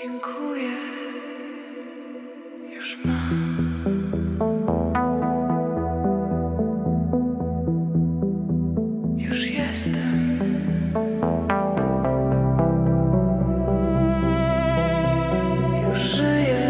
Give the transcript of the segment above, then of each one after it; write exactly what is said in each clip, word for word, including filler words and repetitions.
Dziękuję, już mam. Już jestem. Już żyję.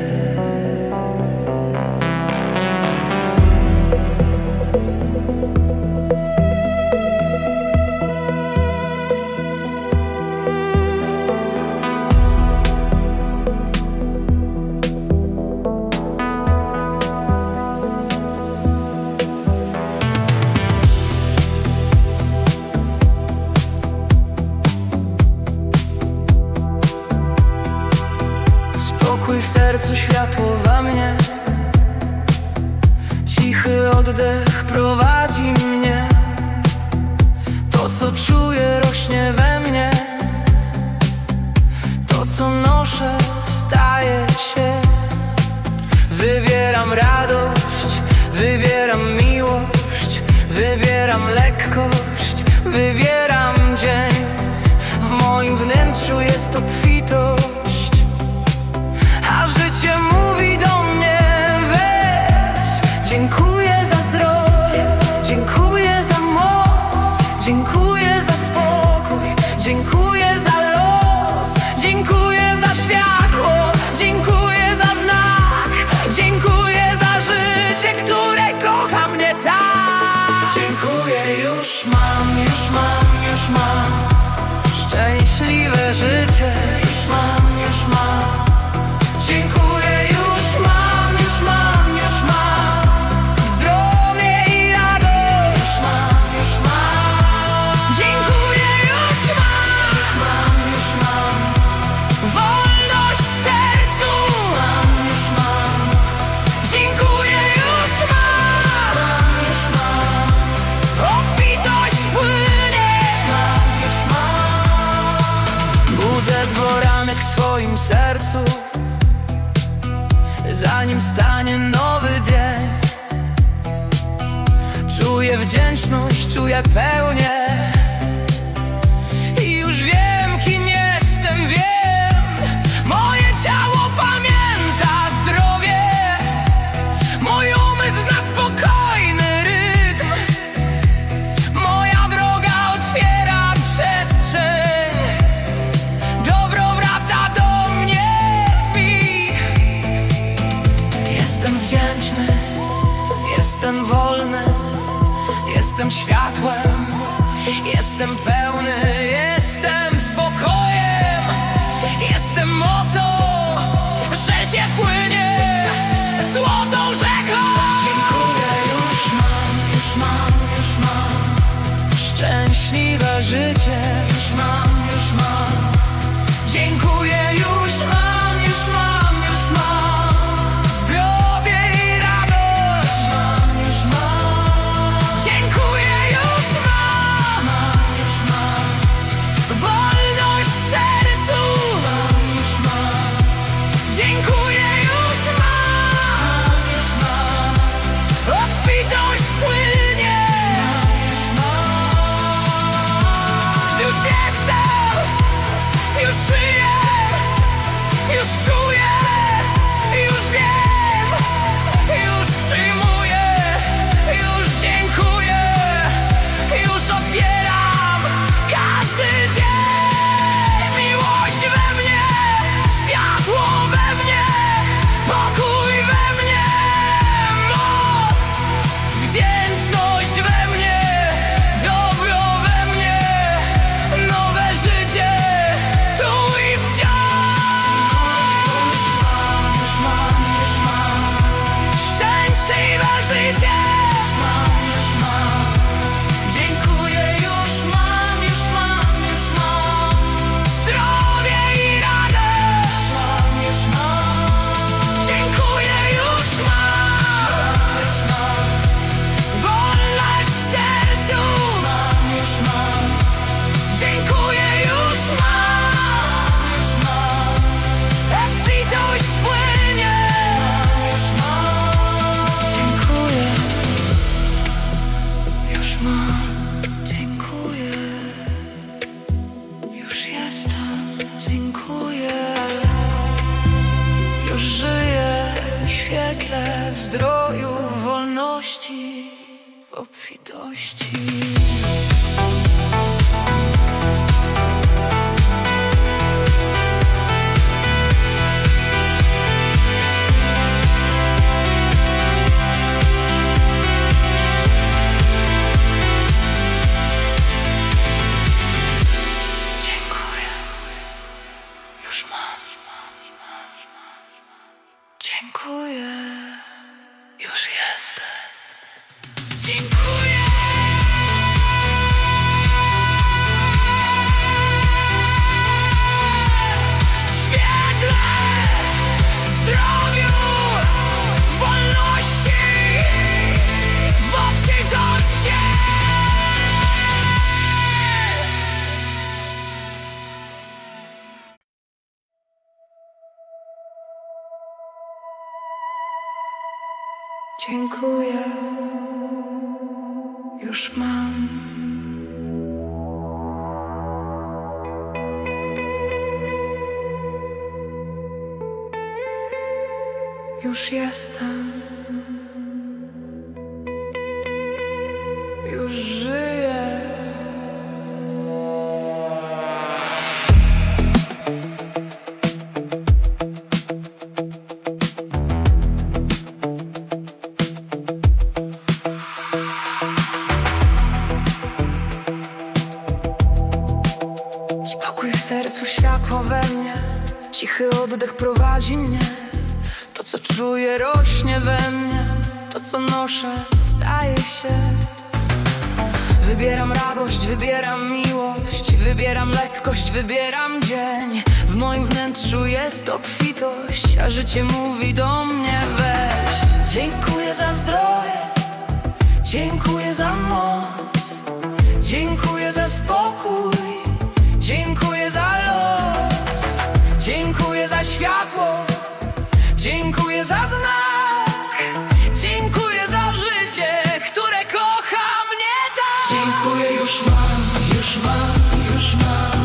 Spokój w sercu, światło we mnie. Cichy oddech prowadzi mnie. To, co czuję, rośnie we mnie. To, co noszę, staje się. Wybieram radość, wybieram miłość, wybieram lekkość, wybieram dzień. W moim wnętrzu jest obfitość. A życie mówi do mnie: weź. Dziękuję za zdrowie, dziękuję za moc, dziękuję za spokój, dziękuję za los, dziękuję za światło, dziękuję za znak, dziękuję za życie, które kocha mnie tak. Dziękuję, już mam, już mam, już mam szczęśliwe życie, już mam, już mam. Dziękuję, już mam, już mam, już mam zdrowie i radość. Już mam, już mam. Dziękuję, już mam, już mam, już mam wolność w sercu. Już mam, już mam. Dziękuję, już mam, już mam obfitość płynie. Już mam, już mam. Budzę dworanek w swoim sercu, zanim stanie nowy dzień. Czuję wdzięczność, czuję pełnię. I już wiem, kim jestem, wiem. Moje ciało pamięta zdrowie. Mój umysł zna spokojny rytm. Moja droga otwiera przestrzeń. Dobro wraca do mnie w mig. Jestem wdzięczny, jestem wolny, jestem światłem, jestem pełny, jestem spokojem, jestem mocą, życie płynie złotą rzeką. Dziękuję, już mam, już mam, już mam szczęśliwe życie, już mam, już mam. Dziękuję, już mam, już mam, już mam zdrowie i radość. Już mam, już mam. Dziękuję, już mam, już mam wolność w sercu. Już mam, już mam. Dziękuję, już mam, już mam obfitość płynie. Już mam, już jestem, już żyję, już czuję, już wiem, już przyjmuję, już dziękuję, już otwieram każdy dzień. Miłość we mnie, światło we mnie, pokój we mnie, moc, wdzięczność we mnie, dobro we mnie, nowe życie tu i wciąż. Już mam, już mam szczęśliwe życie. Już mam, już mam. Dziękuję, już mam, już mam, już mam zdrowie i radość. Już mam, już mam. Dziękuję, już mam, już mam wolność w sercu. Już mam, już mam. Dziękuję, już mam, już mam obfitość płynie. Już mam, dziękuję, już mam, dziękuję, już jestem, dziękuję. chwile w zdroju, w wolności, w obfitości. Dziękuję, już jesteś. Dziękuję. W świetle, zdrowiu, wolności, w obfitości. Dziękuję, już mam. Już jestem. Już żyję. Spokój w sercu, światło we mnie, cichy oddech prowadzi mnie. To, co czuję, rośnie we mnie. To, co noszę, staje się. Wybieram radość, wybieram miłość, wybieram lekkość, wybieram dzień. W moim wnętrzu jest obfitość, a życie mówi do mnie: weź. Dziękuję za zdrowie, dziękuję za moc, dziękuję za spokój, dziękuję za los, dziękuję za światło, dziękuję za znak, dziękuję za życie, które kocha mnie tak. Dziękuję, już mam, już mam, już mam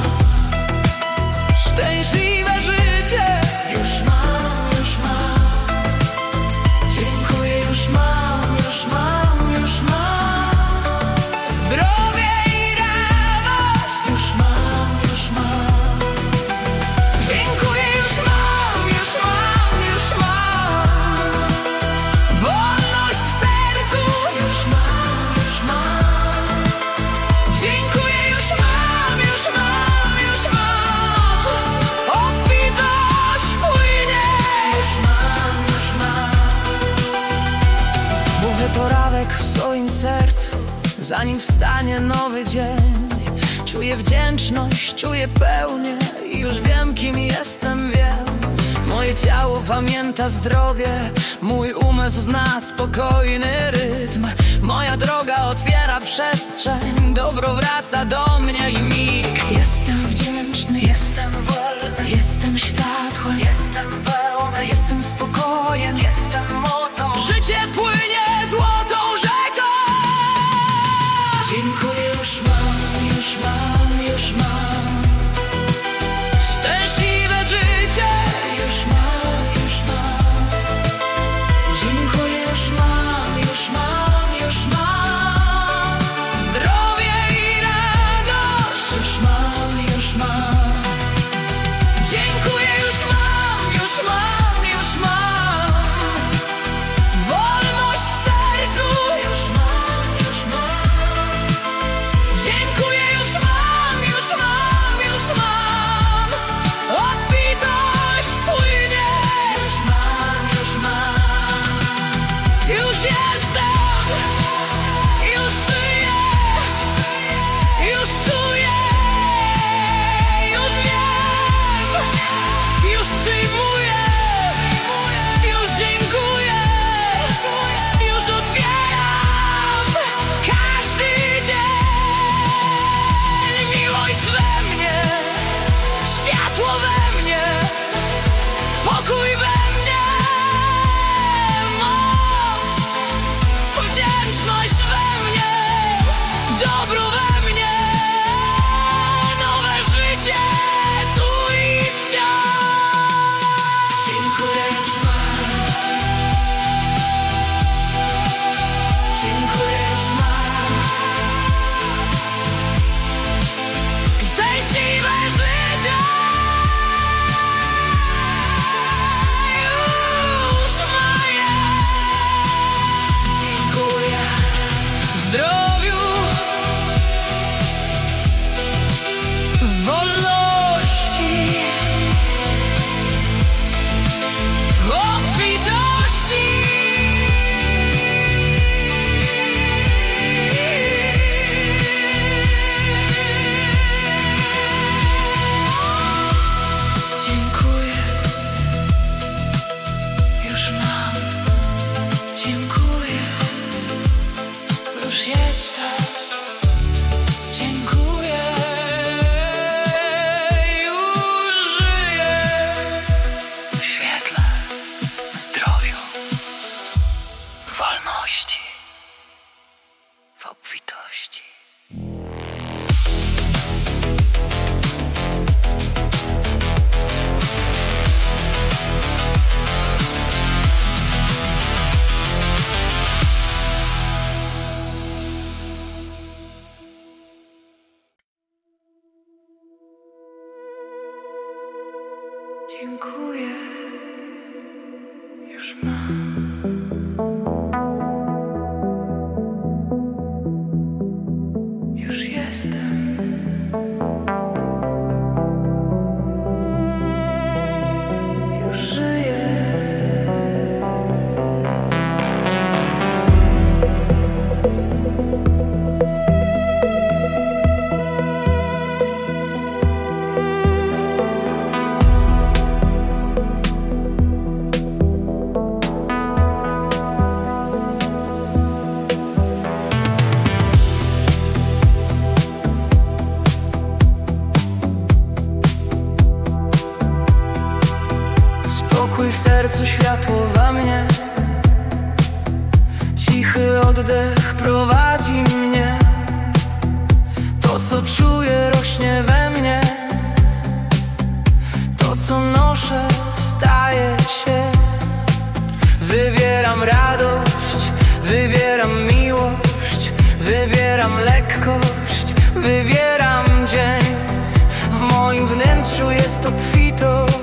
szczęśliwe życie. Już mam, już mam. Dziękuję, już mam, już mam, już mam zdrowie i radość. Już mam, już mam. Dziękuję, już mam, już mam, już mam wolność w sercu. Już mam, już mam. Dziękuję, już mam, już mam, już mam obfitość płynie. Już mam, już mam. Mówię porawek w swoim sercu, zanim wstanie nowy dzień. Czuję wdzięczność, czuję pełnię i już wiem, kim jestem, wiem. Moje ciało pamięta zdrowie, mój umysł zna spokojny rytm. Moja droga otwiera przestrzeń, dobro wraca do mnie i mig. Jestem wdzięczny, jestem wolny, jestem światłem, jestem pełny, jestem spokojem, jestem mocą. Życie płynie złotą rzeką. Dziękuję, już mam, już mam, już mam szczęśliwe życie. Już mam, już mam. Dziękuję, już mam, już mam, już mam zdrowie i radość. Dziękuję, już mam. Już jestem. Już żyję. Spokój w sercu, światło we mnie. Cichy oddech prowadzi mnie. To, co czuję, rośnie we mnie. To, co noszę, staje się. Wybieram radość, wybieram miłość, wybieram lekkość, wybieram dzień. W moim wnętrzu jest obfitość,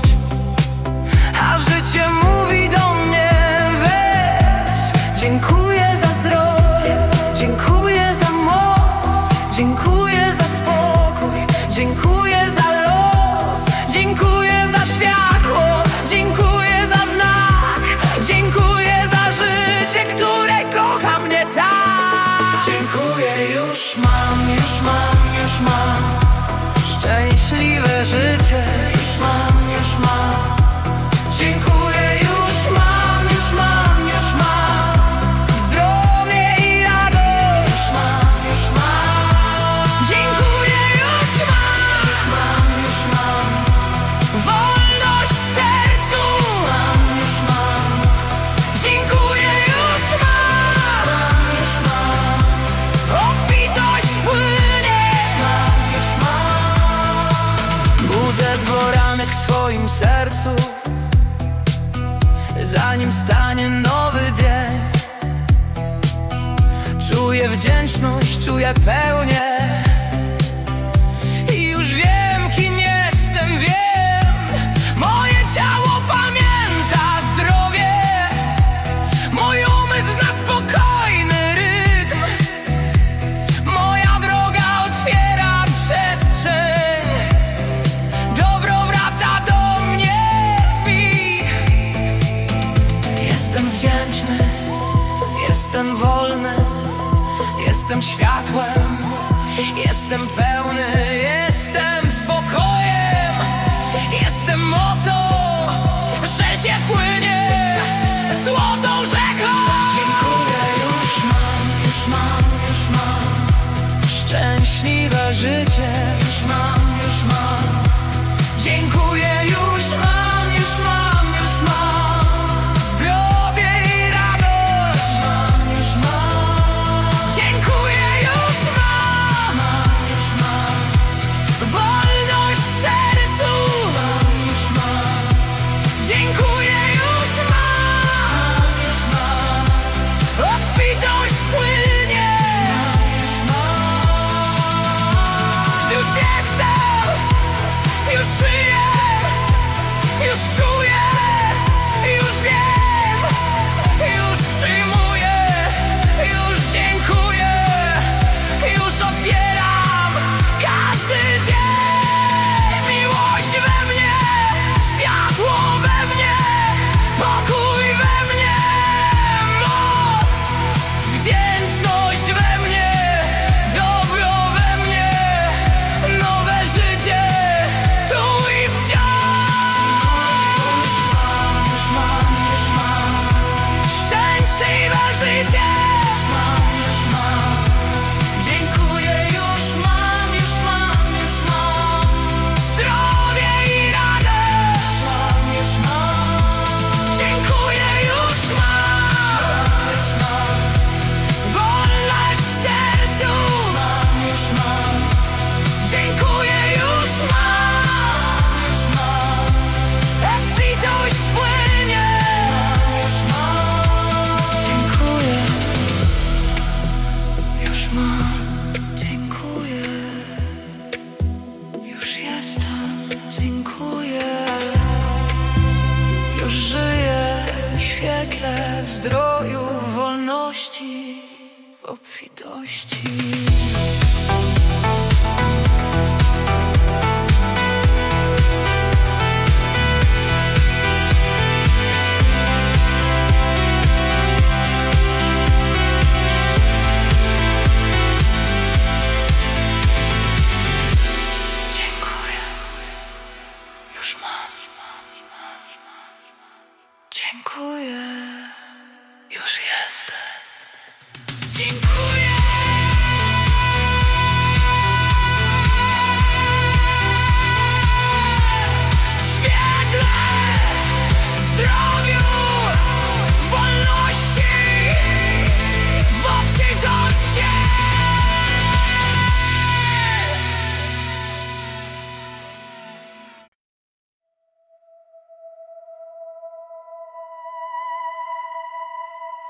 a życie mówi do mnie: weź. Dziękuję za zdrowie, dziękuję za moc, dziękuję za spokój, dziękuję za los, dziękuję za światło, dziękuję za znak, dziękuję za życie, które kocha mnie tak. Dziękuję, już mam, już mam, już mam szczęśliwe życie, już mam, już mam. Dziękuję, już mam, już mam, już mam zdrowie i radość. Już mam, już mam. Dziękuję, już mam, już mam, już mam wolność w sercu. Już mam, już mam. Dziękuję, już mam, już mam obfitość płynie. Już mam, już mam. Budzę dworanek w swoim sercu, zanim stanie nowy dzień. Czuję wdzięczność, czuję pełnię. I już wiem, kim jestem, wiem. Moje ciało pamięta zdrowie. Mój umysł zna spokojny rytm. Moja droga otwiera przestrzeń. Dobro wraca do mnie w mig. Jestem wdzięczny, jestem wolny, jestem światłem, jestem pełny, jestem spokojem, jestem mocą, życie płynie złotą rzeką. Dziękuję, już mam, już mam, już mam szczęśliwe życie, już mam, już mam. Dziękuję, już mam, już mam, już mam zdrowie i radość. Już mam, już mam. Dziękuję, już mam, już mam wolność w sercu. Już mam, już mam. Dziękuję, już mam, już mam obfitość płynie. Już mam, już mam. Już jestem.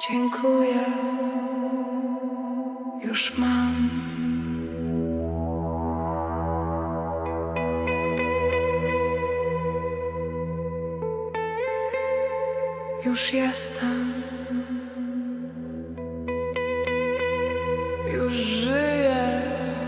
Dziękuję, już mam. Już jestem, już żyję.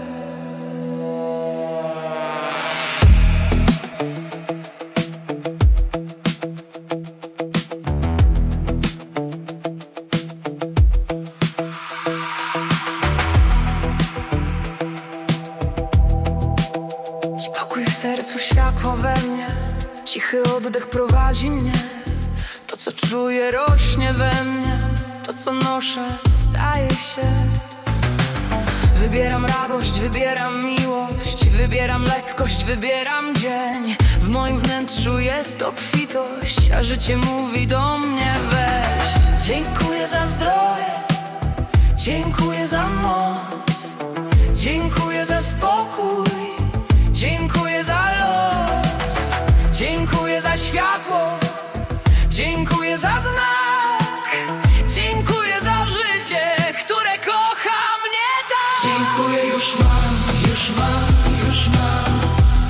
Spokój w sercu, światło we mnie, cichy oddech prowadzi mnie. To, co czuję, rośnie we mnie. To, co noszę, staje się. Wybieram radość, wybieram miłość, wybieram lekkość, wybieram dzień. W moim wnętrzu jest obfitość, a życie mówi do mnie: weź. Dziękuję za zdrowie, dziękuję za moc, dziękuję za spokój, dziękuję za los, dziękuję za światło, dziękuję za znak, dziękuję za życie, które kocha mnie tak. Dziękuję, już mam, już mam, już mam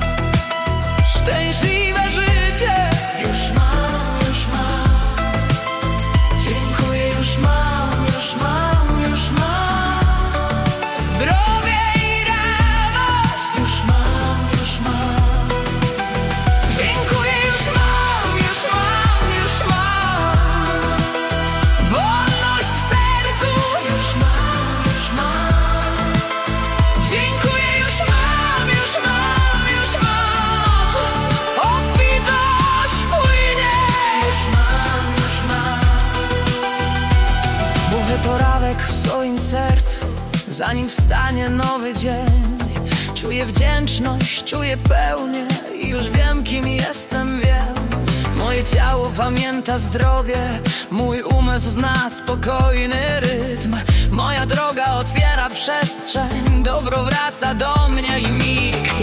szczęśliwe życie. Już mam, już mam. Dziękuję, już mam, już mam, już mam zdrowie i radość. Już mam, już mam. Dziękuję, już mam, już mam, już mam wolność w sercu. Już mam, już mam. Dziękuję, już mam, już mam, już mam obfitość płynie. Już mam, już mam. Mówię to Radek w swoim sercu, zanim wstanie nowy dzień. Czuję wdzięczność, czuję pełnię i już wiem, kim jestem, wiem. Moje ciało pamięta zdrowie, mój umysł zna spokojny rytm. Moja droga otwiera przestrzeń, dobro wraca do mnie i mig.